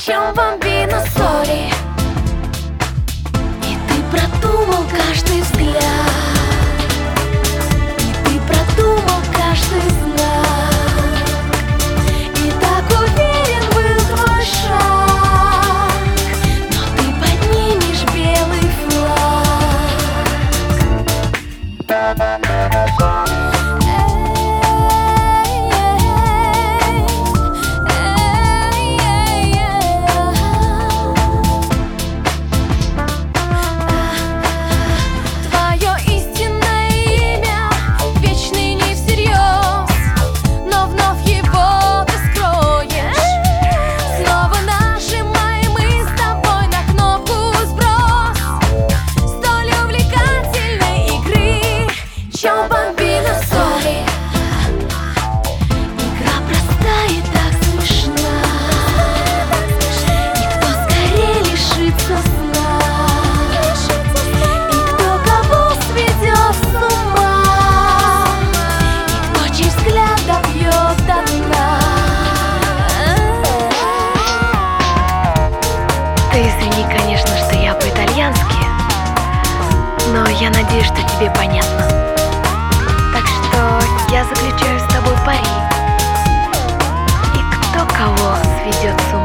C'è un bambino soli, и ты продумал каждый взгляд, и ты продумал каждый знак, и так уверен был твой шаг, но ты поднимешь белый флаг. C'è un bambino soli, игра простая и так смешна. Никто скорее лишится сна, и кто кого сведет с ума, и кто чей взгляд добьет до дна. Ты извини, конечно, что я по-итальянски, но я надеюсь, что тебе понятно. Я заключаю с тобой пари, и кто кого сведет с ума.